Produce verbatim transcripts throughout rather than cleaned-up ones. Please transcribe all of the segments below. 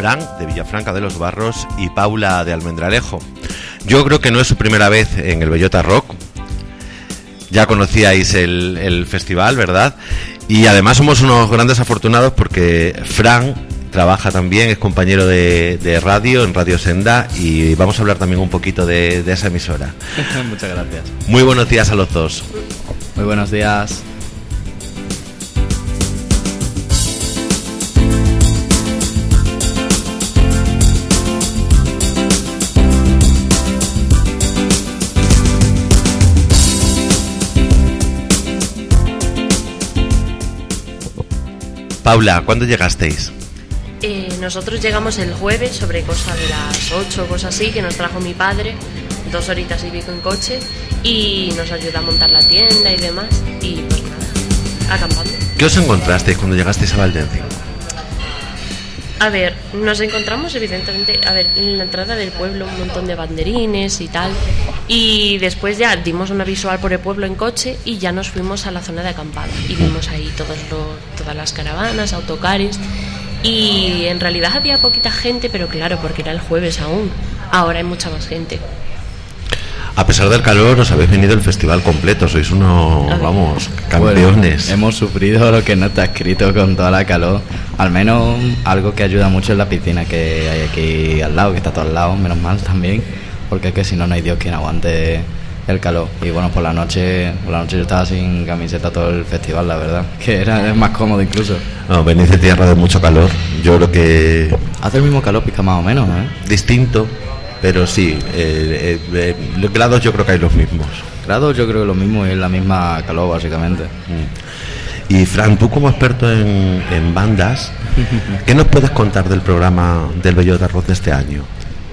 Fran, de Villafranca de los Barros, y Paula, de Almendralejo. Yo creo que no es su primera vez en el Bellota Rock. Ya conocíais el, el festival, ¿verdad? Y además somos unos grandes afortunados porque Fran trabaja también, es compañero de, de radio en Radio Senda, y vamos a hablar también un poquito de, de esa emisora. Muchas gracias. Muy buenos días a los dos. Muy buenos días. Paula, ¿cuándo llegasteis? Eh, nosotros llegamos el jueves sobre cosa de las ocho, cosas así, que nos trajo mi padre, dos horitas y pico en coche, y nos ayudó a montar la tienda y demás, y pues nada, acampando. ¿Qué os encontrasteis cuando llegasteis a Valdencia? A ver, nos encontramos evidentemente, a ver, en la entrada del pueblo un montón de banderines y tal, y después ya dimos una visual por el pueblo en coche y ya nos fuimos a la zona de acampada y vimos ahí todos los, todas las caravanas, autocares, y en realidad había poquita gente, pero claro, porque era el jueves aún, ahora hay mucha más gente. A pesar del calor, os habéis venido el festival completo, sois unos, vamos, campeones. Bueno, hemos sufrido lo que no está escrito con toda la calor. Al menos algo que ayuda mucho es la piscina que hay aquí al lado, que está todo al lado, menos mal también, porque es que si no, no hay Dios quien aguante el calor. Y bueno, por la noche por la noche yo estaba sin camiseta todo el festival, la verdad, que era más cómodo incluso. No, venís de tierra de mucho calor, yo creo que... Hace el mismo calor, pica más o menos, ¿eh? Distinto. Pero sí, eh, eh, eh, grados yo creo que hay los mismos. Grados yo creo que lo mismo, es la misma calor básicamente. Mm. Y Fran, tú como experto en, en bandas, ¿qué nos puedes contar del programa del Bellota Rock de este año?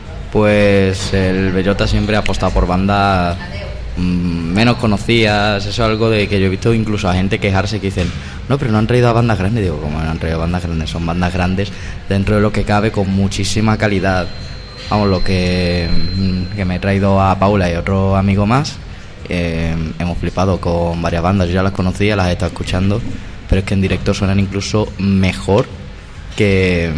Pues el Bellota siempre ha apostado por bandas mmm, menos conocidas. Eso es algo de que yo he visto incluso a gente quejarse que dicen, no, pero no han traído a bandas grandes. Digo, ¿cómo no han traído a bandas grandes? Son bandas grandes dentro de lo que cabe, con muchísima calidad. Vamos, lo que, que me he traído a Paula y otro amigo más, eh, hemos flipado con varias bandas. Yo ya las conocía, las he estado escuchando, pero es que en directo suenan incluso mejor que,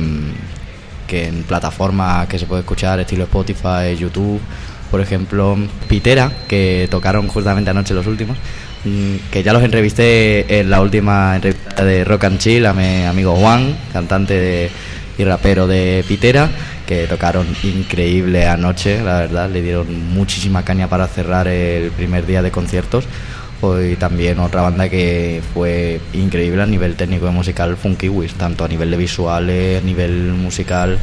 que en plataformas que se puede escuchar, estilo Spotify, YouTube. Por ejemplo, Pitera, que tocaron justamente anoche los últimos, que ya los entrevisté en la última entrevista de Rock and Chill a mi amigo Juan, cantante de, y rapero de Pitera, que tocaron increíble anoche, la verdad, le dieron muchísima caña para cerrar el primer día de conciertos. Y también otra banda que fue increíble a nivel técnico y musical, Funky Wiz, tanto a nivel de visuales, a nivel musical,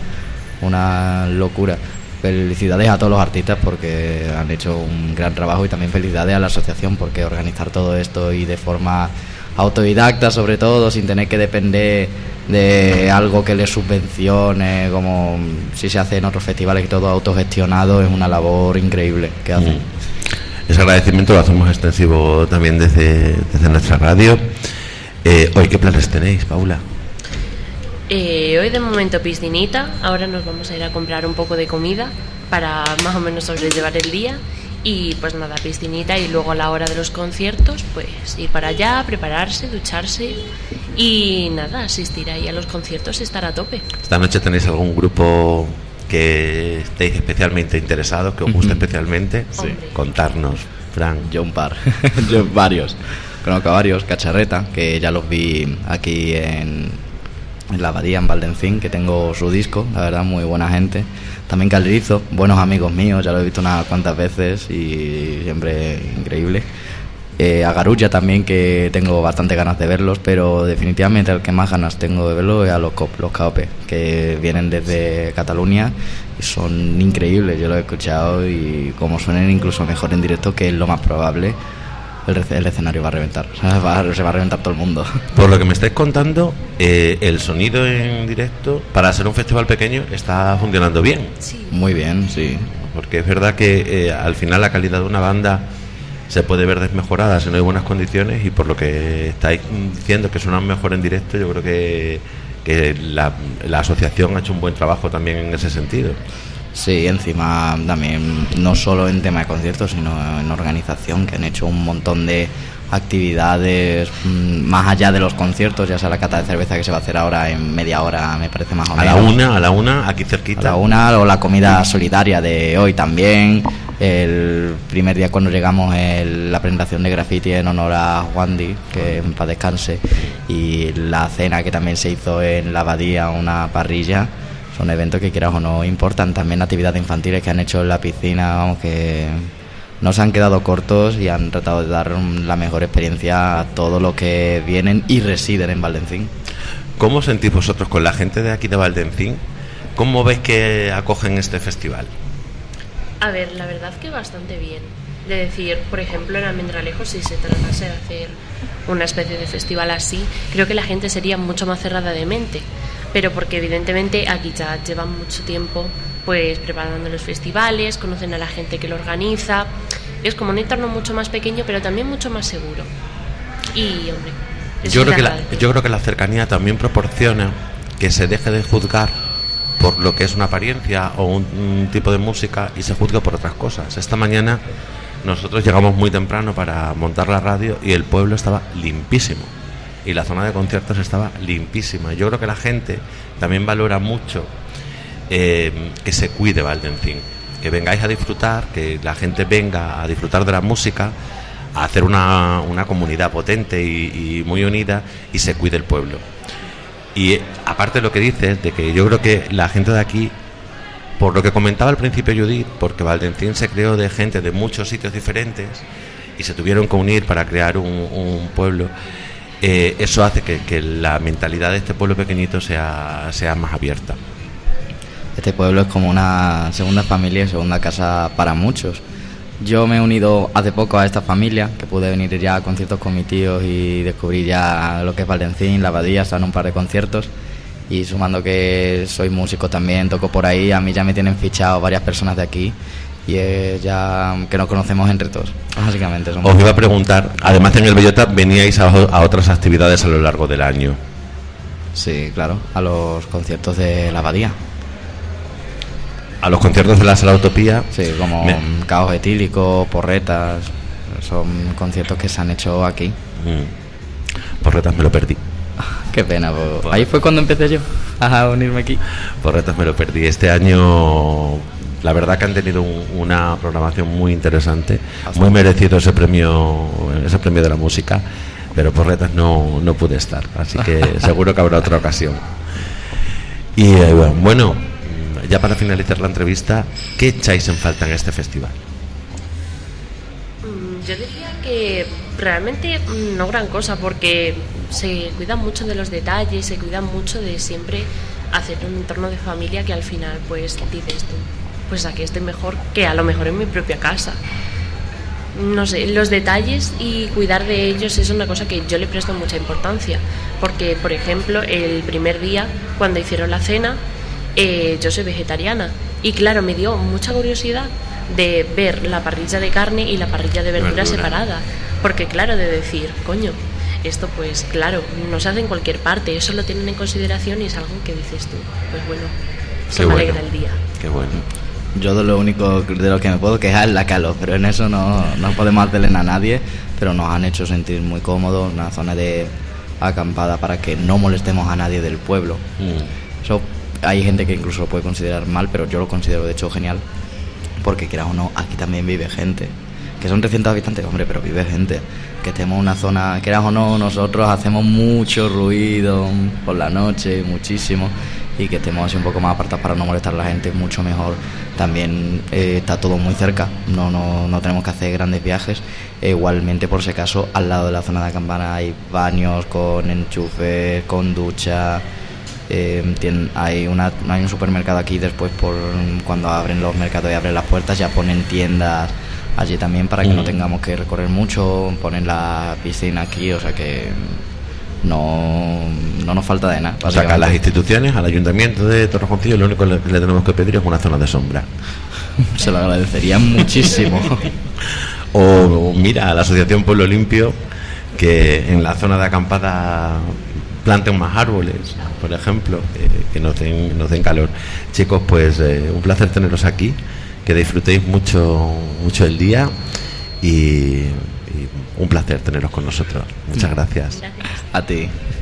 una locura. Felicidades a todos los artistas porque han hecho un gran trabajo, y también felicidades a la asociación porque organizar todo esto y de forma autodidacta, sobre todo, sin tener que depender de algo que les subvencione, como si se hace en otros festivales, que todo autogestionado, es una labor increíble que hacen. Mm. Ese agradecimiento lo hacemos extensivo también desde, desde nuestra radio. Eh, hoy, ¿qué planes tenéis, Paula? Eh, hoy de momento piscinita, ahora nos vamos a ir a comprar un poco de comida para más o menos sobrellevar el día. Y pues nada, piscinita, y luego a la hora de los conciertos pues ir para allá, prepararse, ducharse y nada, asistir ahí a los conciertos y estar a tope. ¿Esta noche tenéis algún grupo que estéis especialmente interesados, que os guste especialmente? Sí. Contarnos, Fran. Yo un par, yo varios, conozco a varios. Cacharreta, que ya los vi aquí en, en la Abadía, en Valdencín, que tengo su disco, la verdad, muy buena gente. También Calderizo, buenos amigos míos, ya lo he visto unas cuantas veces y siempre increíble. Eh, a Garulla también, que tengo bastante ganas de verlos, pero definitivamente el que más ganas tengo de verlo es a los C O P, los K O P, que vienen desde Cataluña y son increíbles. Yo los he escuchado y como suenen incluso mejor en directo, que es lo más probable, el, el escenario va a reventar, o sea, va, se va a reventar todo el mundo. Por lo que me estáis contando, eh, el sonido en directo, para ser un festival pequeño, está funcionando bien. Sí. Muy bien, sí. Porque es verdad que eh, al final la calidad de una banda se puede ver desmejorada si no hay buenas condiciones, y por lo que estáis diciendo que suenan mejor en directo, yo creo que, que la, la asociación ha hecho un buen trabajo también en ese sentido. Sí, encima también, no solo en tema de conciertos, sino en organización, que han hecho un montón de actividades mmm, más allá de los conciertos, ya sea la cata de cerveza que se va a hacer ahora en media hora, me parece más o menos. A la una, a la una, aquí cerquita. A la una, o la comida solidaria de hoy también. El primer día cuando llegamos, el, la presentación de graffiti en honor a Juandi, que en paz descanse, y la cena que también se hizo en la abadía, una parrilla. Son eventos que quieras o no importan. También actividades infantiles que han hecho en la piscina, vamos, que no se han quedado cortos y han tratado de dar la mejor experiencia a todos los que vienen y residen en Valdencín. ¿Cómo sentís vosotros con la gente de aquí de Valdencín? ¿Cómo veis que acogen este festival? A ver, la verdad que bastante bien. De decir, por ejemplo, en Almendralejo, si se tratase de hacer una especie de festival así, creo que la gente sería mucho más cerrada de mente. Pero porque evidentemente aquí ya llevan mucho tiempo pues preparando los festivales, conocen a la gente que lo organiza. Es como un entorno mucho más pequeño, pero también mucho más seguro. Y, hombre, yo creo, que la, yo creo que la cercanía también proporciona que se deje de juzgar por lo que es una apariencia o un, un tipo de música y se juzgue por otras cosas. Esta mañana nosotros llegamos muy temprano para montar la radio y el pueblo estaba limpísimo y la zona de conciertos estaba limpísima. Yo creo que la gente también valora mucho eh, que se cuide Valdencín, que vengáis a disfrutar, que la gente venga a disfrutar de la música, a hacer una, una comunidad potente y, y muy unida, y se cuide el pueblo. Y aparte de lo que dices, de que yo creo que la gente de aquí, por lo que comentaba al principio Judith, porque Valdencín se creó de gente de muchos sitios diferentes y se tuvieron que unir para crear un, un pueblo, eh, eso hace que, que la mentalidad de este pueblo pequeñito sea, sea más abierta. Este pueblo es como una segunda familia y segunda casa para muchos. Yo me he unido hace poco a esta familia, que pude venir ya a conciertos con mis tíos y descubrir ya lo que es Valdencín, la abadía, están en un par de conciertos. Y sumando que soy músico también, toco por ahí, a mí ya me tienen fichado varias personas de aquí y es ya que nos conocemos entre todos, básicamente. Somos Os iba a preguntar, además en el Bellota veníais a, a otras actividades a lo largo del año. Sí, claro, a los conciertos de la abadía. A los conciertos de la Sala Utopía. Sí, como me... Caos Etílico, Porretas, son conciertos que se han hecho aquí. Mm. Porretas me lo perdí. Qué pena, pues. Ahí fue cuando empecé yo a unirme aquí. Porretas me lo perdí. Este año, la verdad que han tenido un, una programación muy interesante, Hasta muy merecido ese premio, ese premio de la música, pero Porretas no, no pude estar, así que seguro que habrá otra ocasión. Y eh, bueno, ya para finalizar la entrevista, ¿qué echáis en falta en este festival? Yo diría que realmente no gran cosa, porque se cuidan mucho de los detalles, se cuidan mucho de siempre hacer un entorno de familia que al final pues dices tú, pues aquí estoy mejor que a lo mejor en mi propia casa. No sé, los detalles y cuidar de ellos es una cosa que yo le presto mucha importancia, porque por ejemplo el primer día cuando hicieron la cena, eh, yo soy vegetariana y claro, me dio mucha curiosidad de ver la parrilla de carne y la parrilla de verdura, verdura separada, porque claro, de decir, coño, esto pues claro, no se hace en cualquier parte, eso lo tienen en consideración y es algo que dices tú, pues bueno, se me alegra el día. Qué bueno. Yo de lo único de lo que me puedo quejar es la calor, pero en eso no, no podemos hacerle a nadie, pero nos han hecho sentir muy cómodos, una zona de acampada para que no molestemos a nadie del pueblo. Mm. Eso hay gente que incluso lo puede considerar mal, pero yo lo considero de hecho genial, porque quieras o no, aquí también vive gente, que son trescientos habitantes, hombre, pero vive gente, que estemos en una zona, quieras o no, nosotros hacemos mucho ruido por la noche, muchísimo, y que estemos así un poco más apartados para no molestar a la gente, mucho mejor. También eh, está todo muy cerca, no, no, no tenemos que hacer grandes viajes. E igualmente, por si acaso, al lado de la zona de Campana hay baños con enchufe, con ducha. Eh, tienen, hay, una, hay un supermercado aquí, después por cuando abren los mercados y abren las puertas ya ponen tiendas allí también para que mm. no tengamos que recorrer mucho, ponen la piscina aquí, o sea que no, no nos falta de nada. O sea que a las instituciones, al ayuntamiento de Torrejoncillo, lo único que le, le tenemos que pedir es una zona de sombra. Se lo agradecería muchísimo. o, o mira, a la Asociación Pueblo Limpio, que en la zona de acampada planten más árboles, por ejemplo, que, que nos den, nos den calor. Chicos, pues eh, un placer teneros aquí, que disfrutéis mucho, mucho el día y, y un placer teneros con nosotros. Muchas gracias. Gracias. A ti.